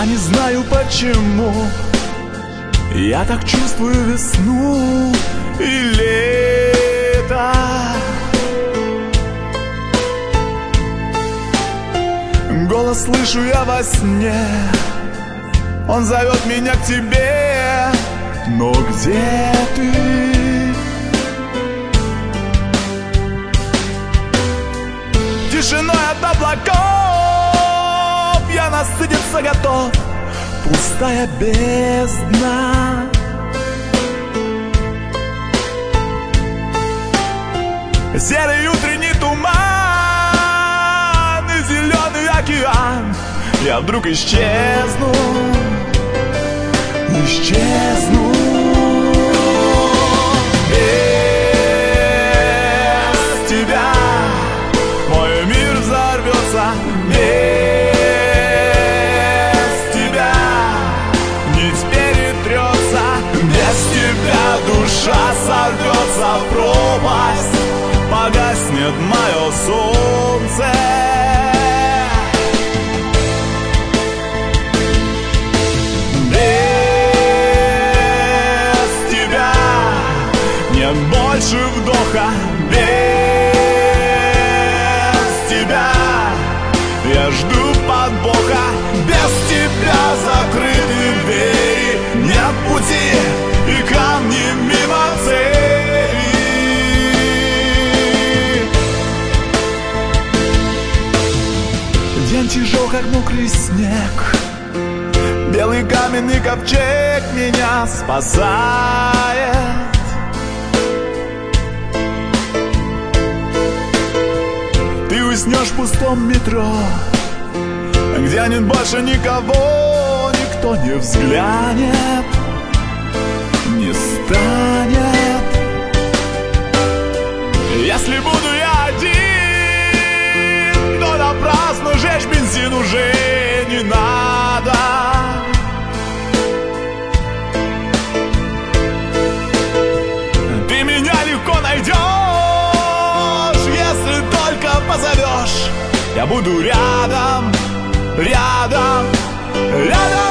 Я не знаю почему я так чувствую весну и лето. Голос слышу я во сне, он зовет меня к тебе. Но где ты? Тишиной от облаков я насытиться готов. Пустая бездна. Серый утренний туман и зеленый океан. Я вдруг исчезну. Исчезну. Без тебя мой мир взорвется. Без тебя нить перетрется. Без тебя душа сорвется в пропасть. Погаснет мое солнце. Больше вдоха. Без тебя я жду подвоха. Без тебя закрыты двери. Нет пути и камни мимо цели. День тяжел, как мокрый снег. Белый каменный ковчег меня спасает. Уснешь в пустом метро, где нет больше никого, никто не взглянет, не станет. Если буду я один, то напрасно жечь бензин уже не надо. Ты меня легко найдешь. Позовешь, я буду рядом, рядом, рядом.